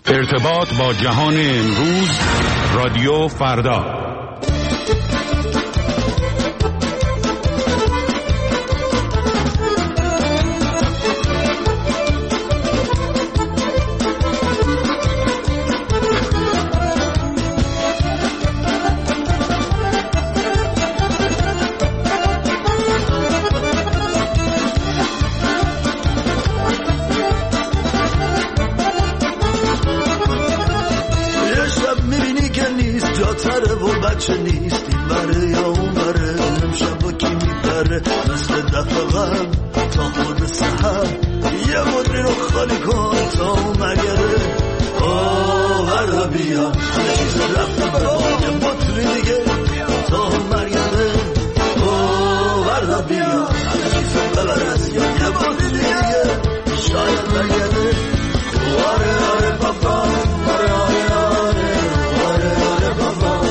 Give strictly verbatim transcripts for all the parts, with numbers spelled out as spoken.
ارتباط با جهان امروز، رادیو فردا. بچه نیست این بره یا اون بره، امشب با کی میپره مثل دفعه غم تا خود سحر، یه مدری رو خالی کن تا اون مگره. آه وردا بیا همه چیز رفته برا، یه مدری دیگه تا اون مرگره. آه وردا بیا همه چیز ببرد یا یه مدری دیگه شاید برگرده. واره آره پاپا واره آره آره واره آره پاپا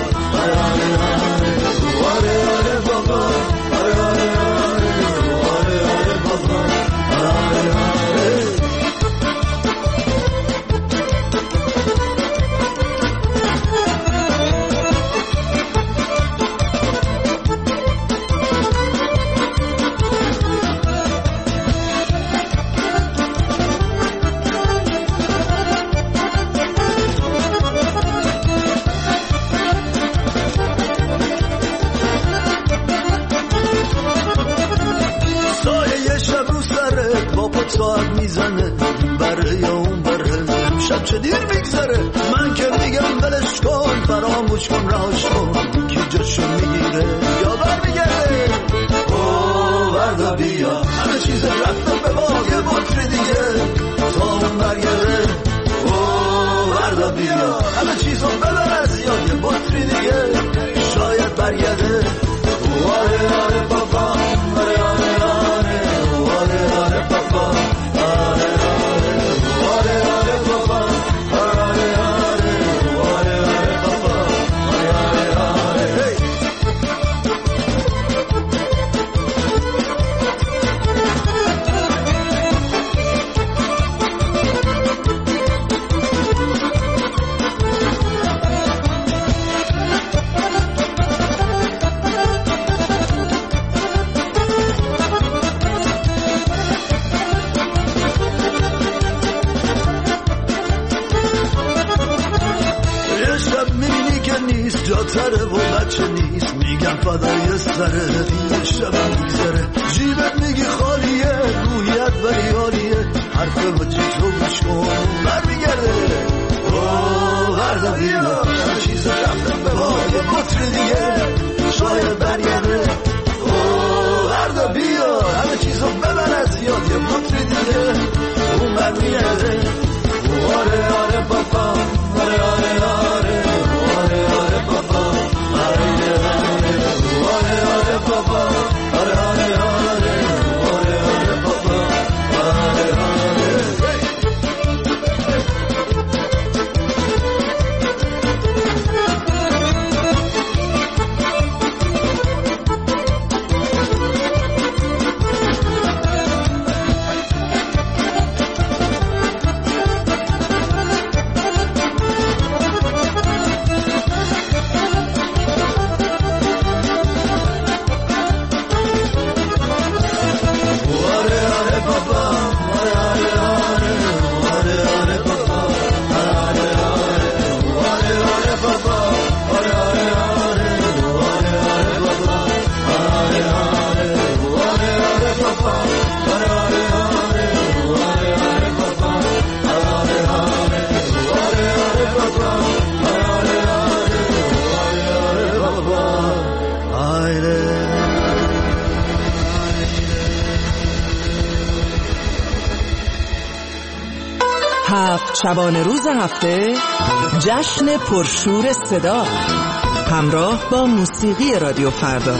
ساعت میزنه این بره یا اون بره، شب چه دیر میگذره. من که میگم بلش کن فراموش کن راش کن، کی جاشو میگیره یا برمیگرده. اوه وردا بیا همه چیز رفتم به باقی بطری دیگه تا اون برگرده. اوه وردا بیا همه چیزو ببرد یا یه بطری دیگه شاید برگرده. واره آره بابا واره آره آره واره آره بابا جاتره و بچه نیست، میگم فدای سره دیگه شبم میگذره. جیبت میگی خالیه رویت ولی عالیه، حرف با جیتو گوش کن برمیگرده. اوه وردا بیا همه چیز رفتم به با یه مطر دیگه شاید برگرده. اوه وردا بیا همه چیزو ببرد یاد یه مطر دیگه اون برمیگرده. آره آره بابا آره آره آره شبانه روز هفته جشن پرشور صدا همراه با موسیقی رادیو فردا.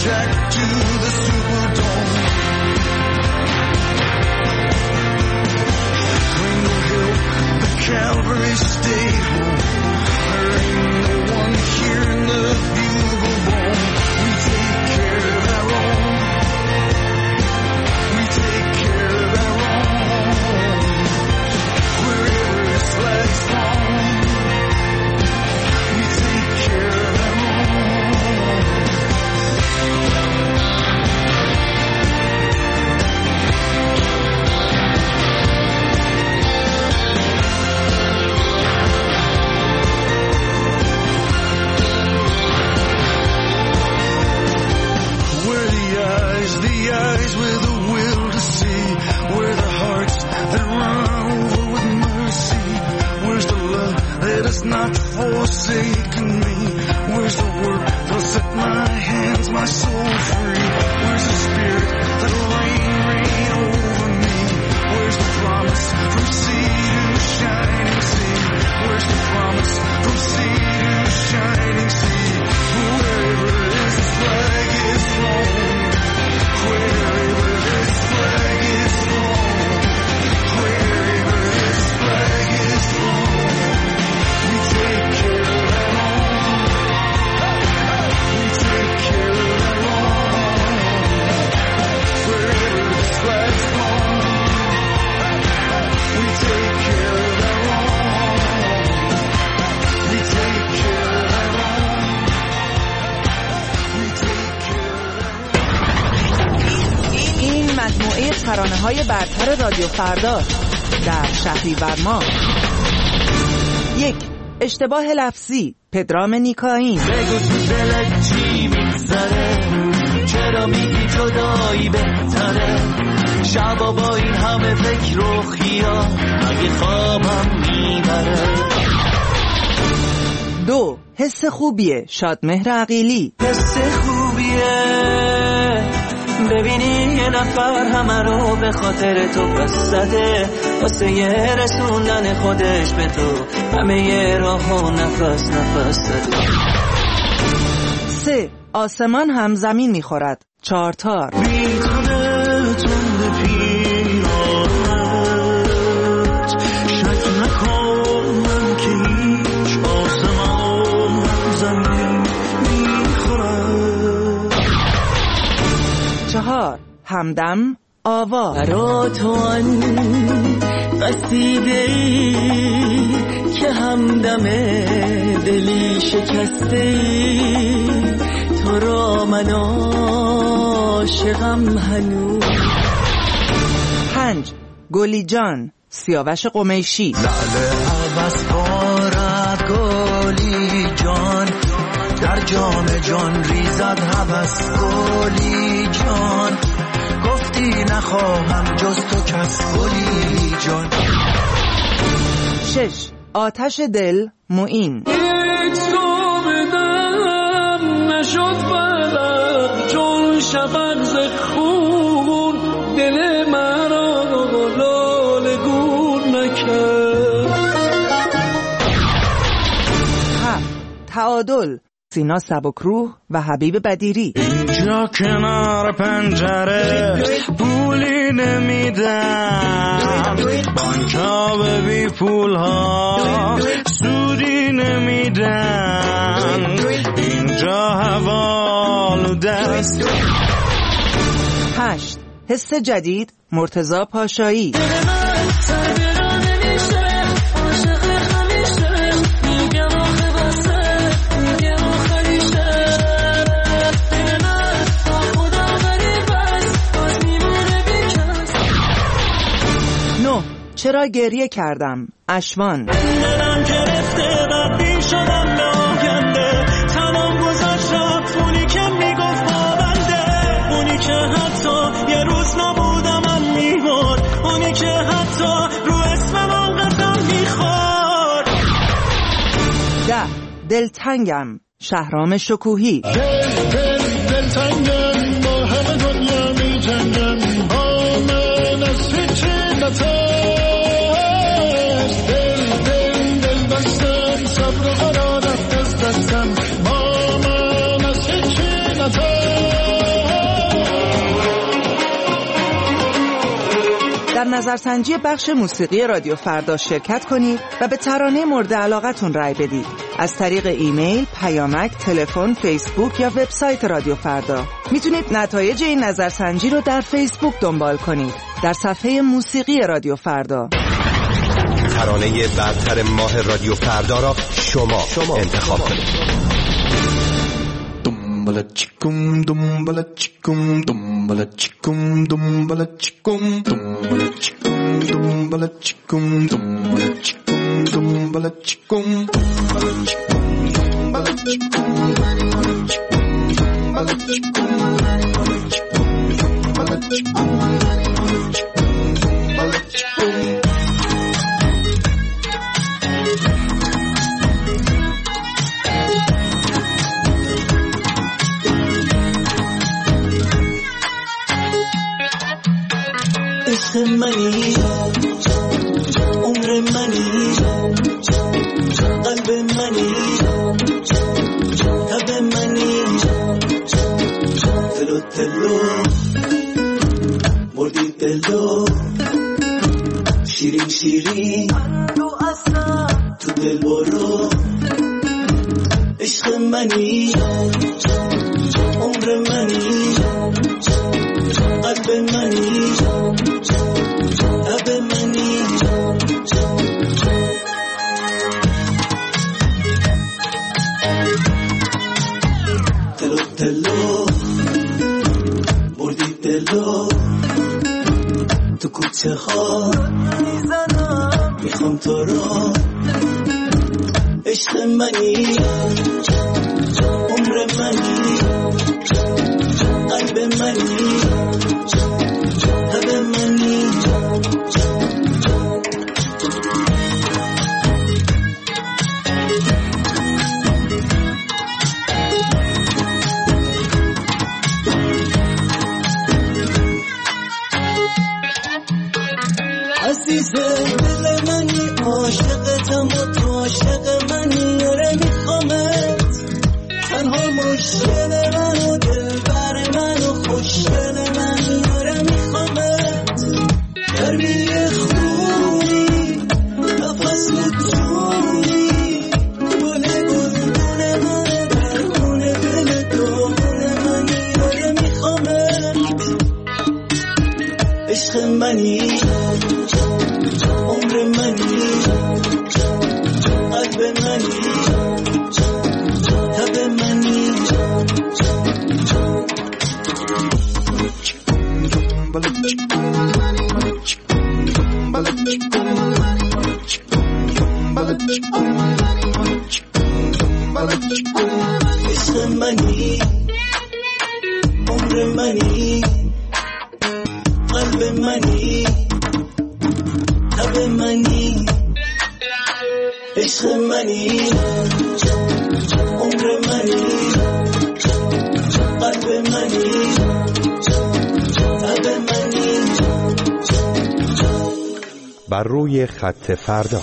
Jack to the Superdome. Greenville Hill, the Calvary stay home. There ain't no one here in the bugle bone. We take care of our own. We take care of our own. Wherever this flag's flown, we take care of our own. We're the eyes, the eyes with a will to see. We're the hearts that run over with mercy. Where's the love that has not forsaken me? Where's the word that'll set my hands, my soul free? Where's the spirit that'll reign, reign over me? Where's the promise from sea to shining sea? Where's the promise from sea to shining sea? Wherever this flag is flown, wherever this flag is flown, wherever this flag is flown, we take care of our own. We take care of our own. Wherever this flag's flown, we take care of our own. We take care of our own. We take care of our own. این مجموعه ترانه‌های برتر رادیو فردا در شهریور ماه. یک، اشتباه لفظی، پدرام نیکاین. بگو تو دلت چی میگذره، چرا میگی جدایی بهتره، شبا با این همه فکر و خیال مگه خوابم میبره. دو، حس خوبیه، شادمهر عقیلی. حس خوبیه ببینی یه نفر همه رو به خاطر تو پس زده، واسه یه رسوندن خودش به تو همه یه راه و نفس نفس زده. سه، آسمان هم زمین میخورد، چارتار. بیکنه تند پیرانت، شک نکن من که هیچ آسمان هم زمین میخورد. چهار، همدم آوا. برا تو آن قصیده‌ای که همدم دلی شکسته‌ای، تو را من عاشقم هنوز. پنج، گلی جان، سیاوش قمیشی. لعله عوض بارد گلی جان، در جام جان ریزد هوس گلی جان، گفتی نخواهم جز تو کس گلی جان. شش، آتش دل، معین. هیچ گامدم نشد بلد چون شفق ز خون، دل مرا لاله گون نکرد. هفت، تعادل، سینا سبکروح و حبیب بدیری. اینجا کنار پنجره پولی نمیدم، بانکا به بی پول ها سودی نمیدن، اینجا حوالو دست. هشت، حس جدید، مرتضی پاشایی. چرا گریه کردم، اشوان. دلم گرفته بدبین شدم به آینده، تمام گذاشتم اونی که میگفت پابنده، اونی که حتی یه روز نبودم من میبرد، اونی که حتی رو اسمم آنقدر میخورد. ده، دلتنگم، شهرام شکوهی. دل دل دلتنگم، با همه دنیا میجنگم، با من از هیچی نترس. صبر و قرارت از دستم، با من از هیچی نترس. در نظرسنجی بخش موسیقی رادیو فردا شرکت کنید و به ترانه مورد علاقتون رای بدید. از طریق ایمیل، پیامک، تلفن، فیسبوک یا وبسایت رادیو فردا. میتونید نتایج این نظرسنجی رو در فیسبوک دنبال کنید. در صفحه موسیقی رادیو فردا. ترانه برتر ماه رادیو فردا را شما, شما انتخاب کنید. Dumbala chikum, dumbala chikum, dumbala chikum, dumbala chikum, dumbala chikum, dumbala chikum, dumbala chikum, dumbala chikum, dumbala chikum, dumbala chikum, dumbala chikum, dumbala chikum. عشق منی، عمر منی، قلب منی، تب منی، تلو تلو مردی دلو، شیرین شیرین تو دل برو. عشق منی، عمر منی، قلب منی، تب منی. تلو تلو بردی دلو، تو کوچه ها میخوام تو را. عشق منی، عمر منی، قلب منی، تب منی. عزیز دل منی، عاشقتم و تو عاشق منی. آره میخوامت، تنها مشکل من و دلبر من و خوشگل منی. آره میخوامت، گرمی خونی، نفس نتونی، گل گلگون من در خونه دل دونه منی. آره میخوامت، عشق منی، عمر منی، قلب منی، تب منی. عشق منی، عمر منی، قلب منی، تب منی. عشق منی، عمر منی، قلب منی، تب منی. بر روی خط فردا.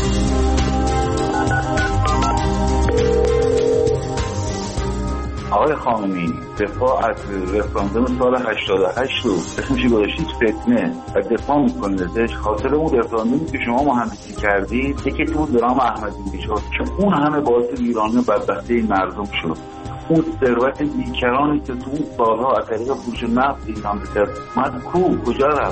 آقای خامنه‌ای، دفاع از رفراندوم سال هشتاد و هشت رو اسمش گذاشتید فتنه و دفاع میکنید ازش. خاطر اون رفراندومی که شما مهندسی کردید یکی تو درام احمدی نژاد که اون همه باعث ویرانی و بدبختی مردم شد. اون ثروت بیکرانی که تو اون سالها از طریق فروش نفت ایران به دست اومد کو کجا رفت؟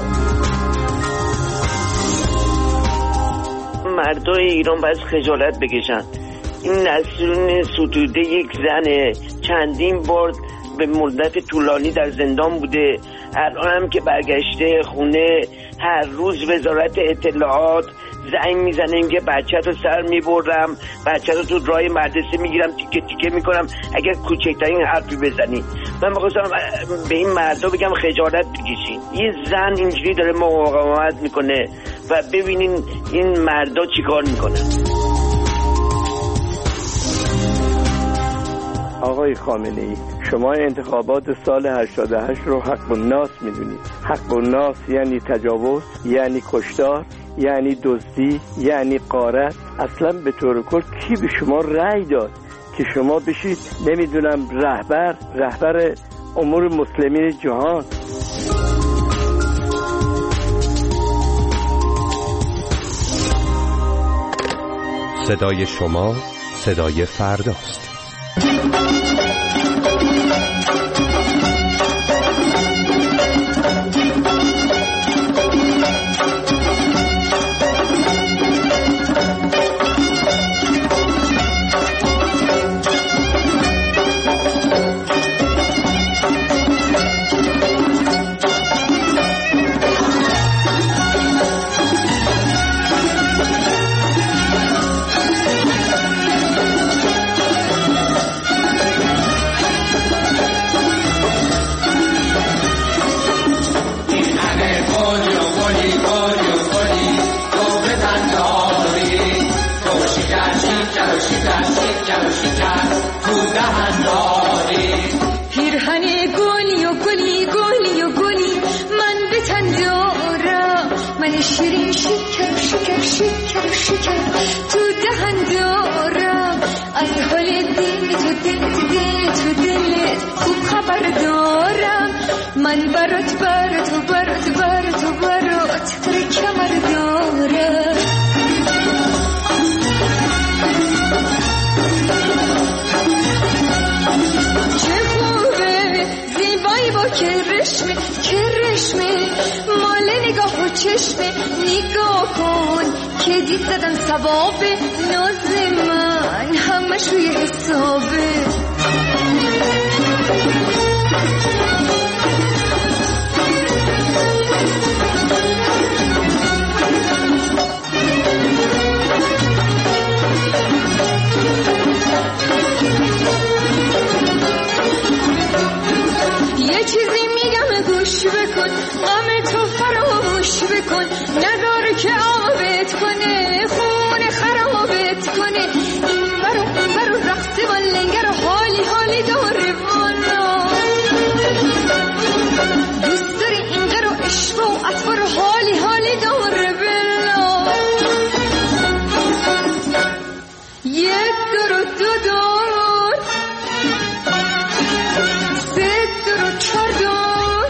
مردای ایران باید خجالت بکشن. این نسرین ستوده یک زنه، چندین بار به مدت طولانی در زندان بوده. الان هم که برگشته خونه هر روز وزارت اطلاعات زنگ میزنه میگه بچه تو سر میبرم، بچه تو تو راه مدرسه میگیرم، تیکه تیکه میکنم اگر کوچکترین حرفی بزنی. من میخواستم به این مردا بگم خجالت بکشین. یه زن اینجوری داره مقاومت میکنه و ببینین این مردا چیکار میکنن. آقای خامنه‌ای، شما انتخابات سال هشتاد و هشت رو حق الناس میدونید. حق الناس یعنی تجاوز، یعنی کشتار، یعنی دزدی، یعنی غارت. اصلا به طور کل کی به شما رأی داد که شما بشید نمیدونم رهبر رهبر امور مسلمین جهان؟ صدای شما صدای فرداست. شیرین شکر شکر شکر شکر تو دهن دارم، از حال دل تو دل دل تو دلت خوب خبر دارم. من برات برات برات برات برات تر کمر دارم. چه خوبه زیبایی با کرشمه کرشمه مال نگاه و چشمه. نگاه کن که دید زدن ثواب ناز من همش روی حسابه. یه چیزی میگم گوش بکن، غم تو فراموش بکن، نداره که آبت کنه خون خرابت کنه. این برو این برو رقص و لنگر و حالی حالی داره وانا. دوست داری اینقدر و عشق و اطفار و حالی حالی داره بلا. یک دور و دو دور، سه دور و چهار دور،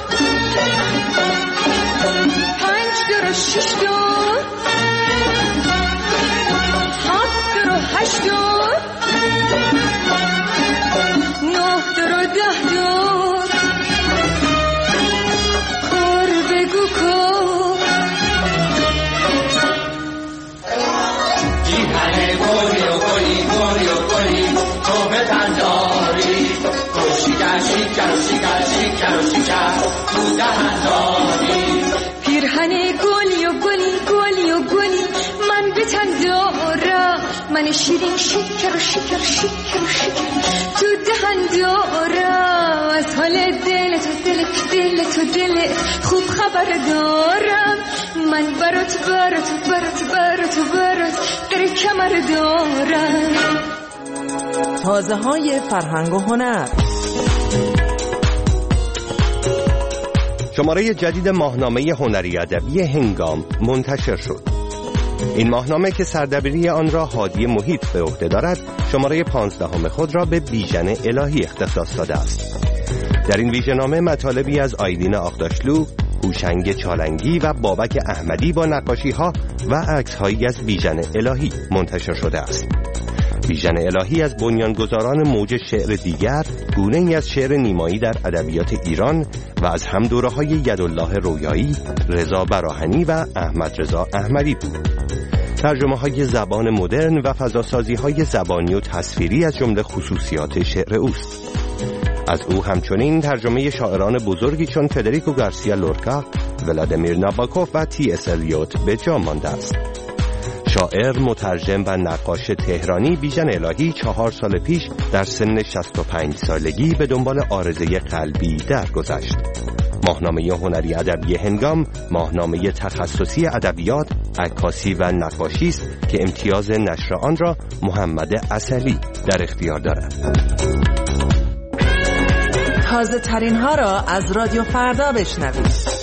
پنج دور و شش دور، هفت دور و هشت دور، نه دور و ده دور. کار بگو کار. جیهنه گوری و گوری گوری و گوری تو به تنداری شکر شکر شکر شکر شکر تو دهن داری. پیرهن گلی و گلی گلی و گلی من به تن دارم. من شیرین شکر و شکر شکر و شکر تو دهن دارم. از حال دل تو دل دل تو دل خوب خبر دارم. من برات برات برات برات برات در کمر دارم. تازه های فرهنگ و هنر. شماره جدید ماهنامه هنری ادبی هنگام منتشر شد. این ماهنامه که سردبیری آن را هادی محیط به عهده دارد، شماره پانزدهم خود را به بیژن الهی اختصاص داده است. در این ویژه‌نامه مطالبی از آیدین آغداشلو، هوشنگ چالنگی و بابک احمدی با نقاشی‌ها و عکس‌هایی از بیژن الهی منتشر شده است. بیژن الهی از بنیانگذاران موج شعر دیگر، گونه‌ای از شعر نیمایی در ادبیات ایران و از همدوره‌های یدالله رویایی، رضا براهنی و احمد رضا احمدی بود. ترجمه‌های زبان مدرن و فضاسازی‌های زبانی و تصویری از جمله خصوصیات شعر اوست. از او همچنین ترجمه شاعران بزرگی چون فدریکو گارسیا لورکا، ولادیمیر ناباکوف و تی اس الیوت به جا مانده است. شاعر، مترجم و نقاش تهرانی بیژن الهی چهار سال پیش در سن شصت و پنج سالگی به دنبال عارضه قلبی درگذشت. ماهنامه هنری ادبی هنگام ماهنامه تخصصی ادبیات، عکاسی و نقاشی است که امتیاز نشر آن را محمد عسلی در اختیار دارد. تازه ترین ها را از رادیو فردا بشنوید.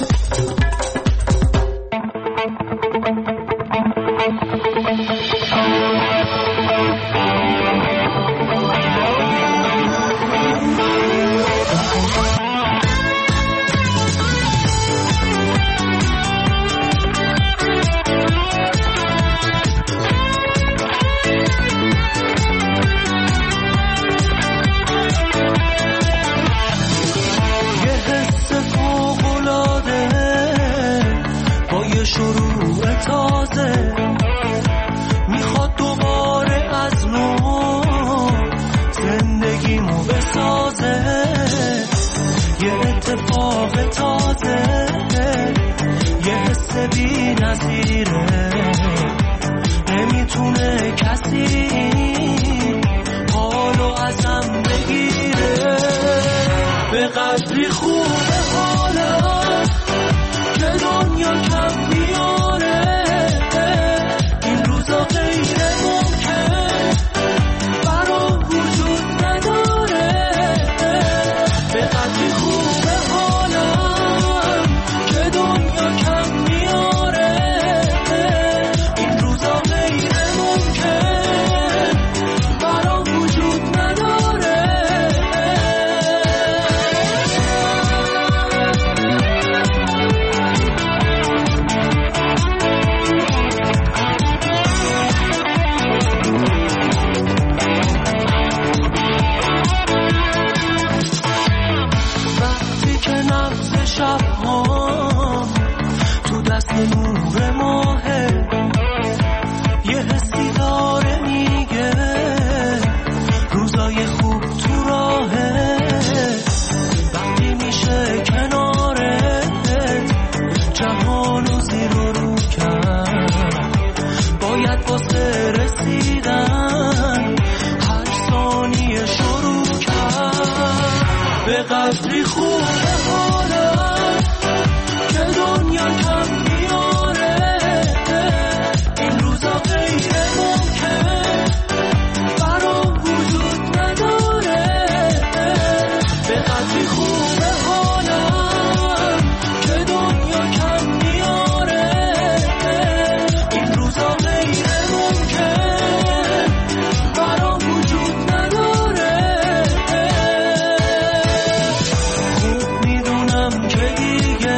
یه اتفاق تازه، یه حس بی نظیره، نمیتونه کسی حالو ازم بگیره. به قدری خوبه حالم که دنیا کم میاره، این روزا غیر ممکن برام وجود نداره. به قدری خوبه حالم که دنیا کم میاره، این روزا غیر ممکن برام وجود نداره. وقتی که نبض شب ها تو دست نور ماهه، یه حسی داره میگه روزای خوب تو راهه. وقتی میشه کنارت جهانو زیر و رو کرد، باید واسه رسیدن هر ثانیه شروع کرد. به قدری خوبه حالم که دنیا کم میاره، این روزا غیر ممکن برام وجود نداره. به قدری خوبه حالم که دنیا کم میاره، این روزا غیر ممکن برام وجود نداره. خوب میدونم که دیگه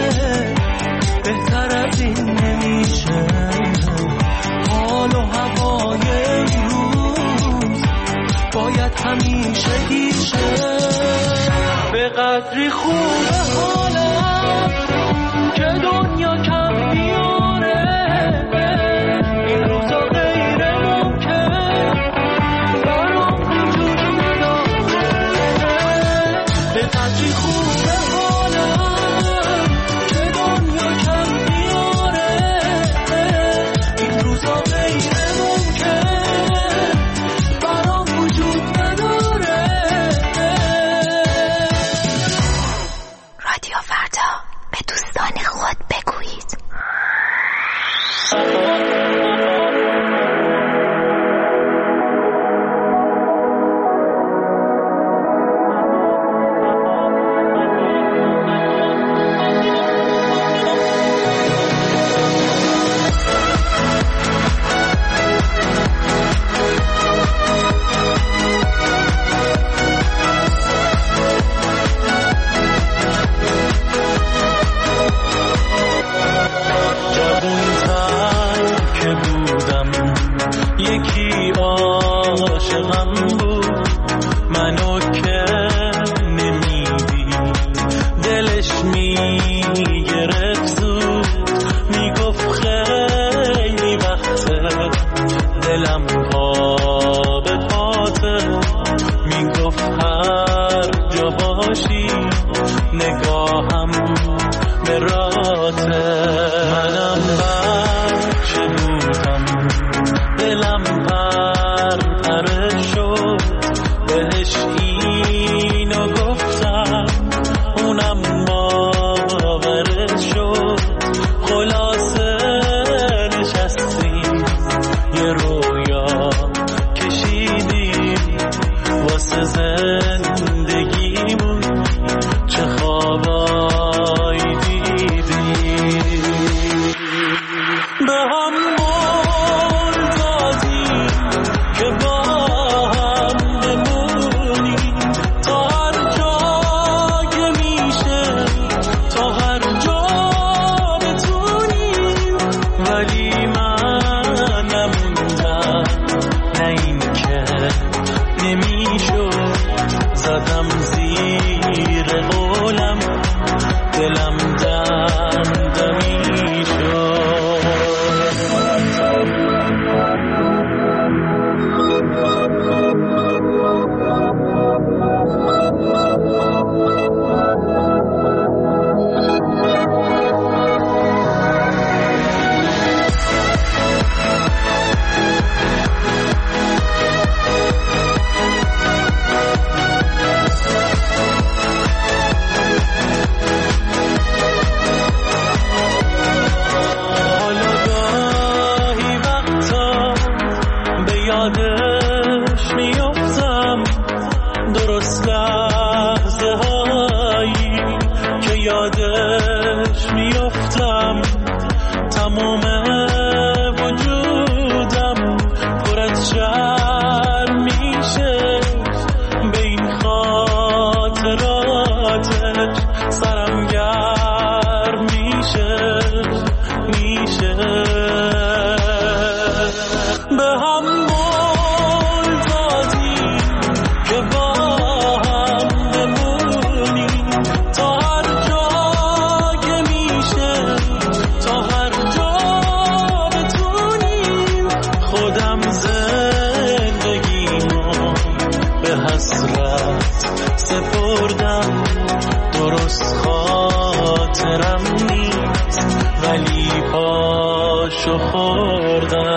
بهتر از این نمیشه، حال و هوای امروز باید همیشه گیشه. به قدری خوبه حالم که دنیا کم میاره، این روزا غیر ممکن برام وجود نداره. به قدری خوبه حالم که دنیا کم میاره، این روزا غیر ممکن برام وجود نداره. رادیو فردا، به دوستان خود بگویید. جوون‌تر که بودم یکی عاشقم بود، منو که نمیدید دلش میگرفت زود، میگفت خیلی وقته دلم پا به پاته، میگفت هر جا باشی نگاهم به راته. منم بچه بودم دلم پر پره شد، بهش اینو گفتم اونم باورش شد. خلاصه نشستیم یه رویا کشیدیم واسه زندگیمون، چه خوابایی دیدیم. به هم قول دادیم که با هم بمونیم تا هر جا که میشه، تا هر جا بتونیم، ولی من نموندم، نه این که نمیشد. زدم زیر قولم، دلم دمدمی شد. یادش میافتم، تمام وجودم پر از شرم میشه به این خاطراتش، سرم گرم میشه میشه به هم قول دادیم که با هم بمونیم تا هر جا که میشه، تا هر جا بتونیم. خودم زندگیمو به حسرت سپردم، درست خاطرم نیست ولی پاشو خوردم.